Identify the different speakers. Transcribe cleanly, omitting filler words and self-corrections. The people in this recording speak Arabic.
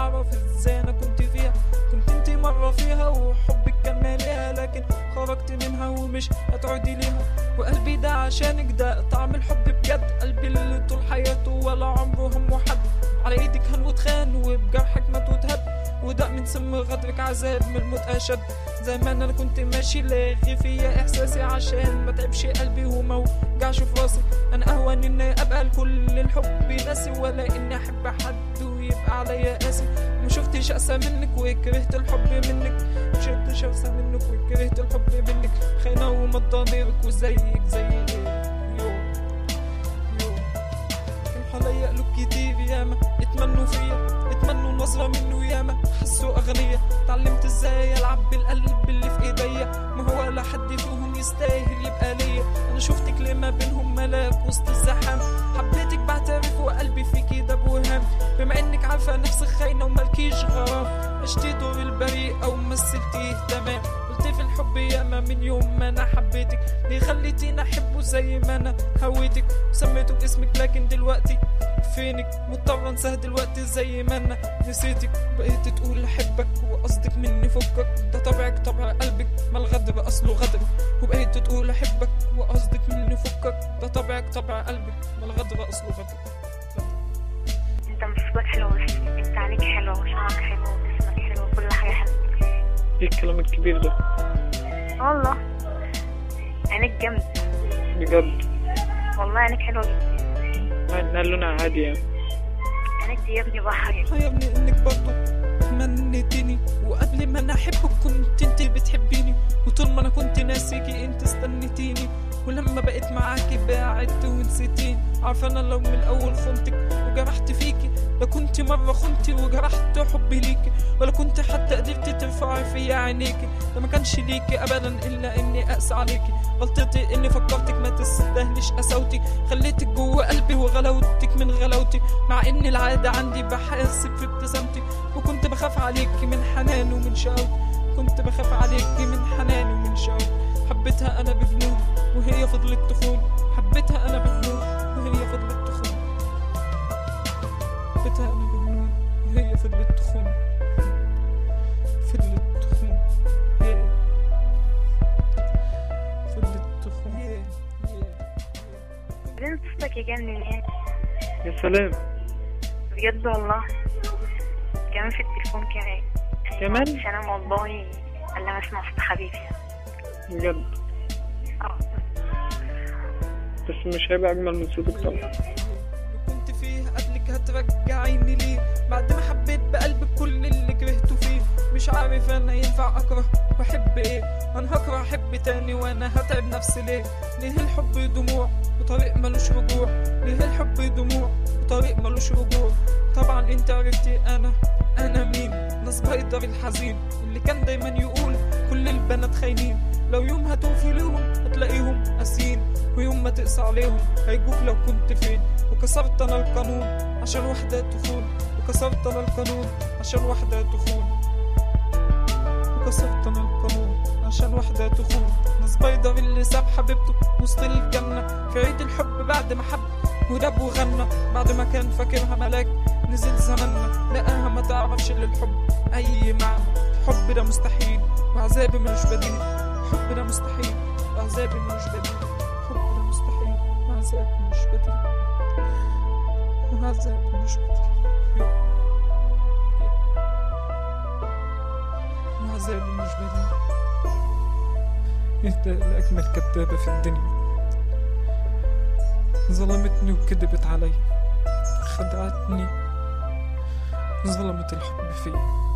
Speaker 1: اعرف ازاي انا كنت فيها. كنت انتي مرة فيها وحبك كان ماليها، لكن خرجت منها ومش هتعودي ليها. وقلبي ده عشانك ده طعم الحب بجد، قلبي اللي طول حياته ولا عمره همه حد. على ايدك هنموت خان وبجرحك مات وتهد، وده من سم غدرك عذاب من الموت اشد. زي ما انا كنت ماشي لاغي فيا احساسي عشان ما تعبش قلبي وما وجعش في راسي. انا اهون اني ابقى لكل الحب ناسي، ولا اني احب حد ويبقى عليا قاسي. ما شفتش اقسى منك وكرهت الحب منك، ما شفتش اقسى منك وكرهت الحب منك. خاينه ومضانيرك وزيك زي عليا قلوب كتير ياما اتمنوا فيا، اتمنوا نظرة منه ياما حسوا أغنية. اتعلمت ازاي ألعب بالقلب اللي في ايديا، ما هو لا حد فيهم يستاهل يبقى ليا. أنا شفتك ليه ما بينهم ملاك وسط الزحام، حبيتك بعترف وقلبي فيكي ده بوهام. بما انك عارفة نفسك خاينة ومالكيش غرام، عشتي دور البريء أو مثلتيه تمام. قلت في الحب ياما من يوم ما أنا حبيتك، ليه خليتيني أحبه زي ما أنا هويتك وسميته باسمك. لكن دلوقتي فينك مضطر انساه دلوقتي زي ما انا نسيتك. بقيت تقول احبك وقصدك مني فكك، ده طبعك طبع قلبك ما الغدر اصله غدر. وبقيت تقول احبك وقصدك مني فكك، ده طبعك طبع قلبك ما الغدر اصله غدر.
Speaker 2: انت مصبك حلو، انت عليك حلو وشعرك حلو وجسمك حلو وكل حاجه حلوه.
Speaker 1: ايه الكلام الكبير ده؟
Speaker 2: والله عينك جامد
Speaker 1: بجد
Speaker 2: والله، عينك حلوه جدا.
Speaker 1: مع لونها عادي يعني.
Speaker 2: عينك دي يا ابني بحر
Speaker 1: يا ابني انك برضو منتني، وقبل ما انا احبك كنت انت بتحبيني، وطول ما انا كنت ناسيكي انت استنيتيني. ولما بقيت معاكي بعدت ونسيتيني. عارفه انا لو من الاول خنتك وجرحت فيكي، لا كنت مره خنتي وجرحت حبي ليكي، ولا كنت حتى قدرتي ترفعي فيا عينيكي. ده ما كانش ليكي ابدا الا اني اقسى عليكي. غلطتي اني فكرتك ما تستاهلش قساوتي، خليتك جوه قلبي وغلاوتك من غلاوتي. مع ان العاده عندي بحاسب في ابتسامتي، وكنت بخاف عليكي من حنان ومن شقاوتي. كنت بخاف عليكي من حنان ومن شقاوتي. حبيتها انا بجنون وهي فضلت تخون، حبيتها انا بجنون وهي فضلت تخون. حبيتها انا بجنون وهي فضلت تخون، فضلت تخون، فضلت تخون.
Speaker 2: بعدين صوتك يجنن يعني.
Speaker 1: يا سلام
Speaker 2: بجد والله، كمان في التليفون كمان مش انا والله الا اسمع صوت حبيبي
Speaker 1: بجد. بس مش هيبقى اجمل من صوتك طبعا. كنت فيه قبلك هترجعيني ليه، بعد ما حبيت بقلبك كل اللي كرهته فيه. مش عارف انا ينفع اكره واحب ايه، انا هكره احب تاني وانا هتعب نفسي ليه. ليه الحب دموع وطريق ملوش رجوع، ليه الحب دموع وطريق ملوش رجوع. طبعا انت عرفتي انا مين، انا سبايدر الحزين اللي كان دايما يقول كل البنات خاينين. لو يوم هتوفي لهم هتلاقيهم قاسيين، ويوم ما تقسى عليهم هيجوك لو كنت فين. وكسرت انا القانون عشان واحدة تخون، وكسرت انا القانون عشان واحدة تخون، وكسرت انا القانون عشان واحدة تخون. انا سبايدر اللي ساب حبيبته وسط الجنة في عيد الحب بعد ما حب ودب وغنى. بعد ما كان فاكرها ملاك نزل زمننا لقاها ما تعرفش للحب اي معنى. الحب ده مستحيل وعذابي ملوش بديل، الحب ده مستحيل وعذابي ملوش بديل، الحب ده مستحيل وعذابي ملوش بديل، وعذابي ملوش بديل، وعذابي ملوش بديل. انت الاجمل كدابة في الدنيا، ظلمتني وكذبت علي، خدعتني، ظلمت الحب فيه.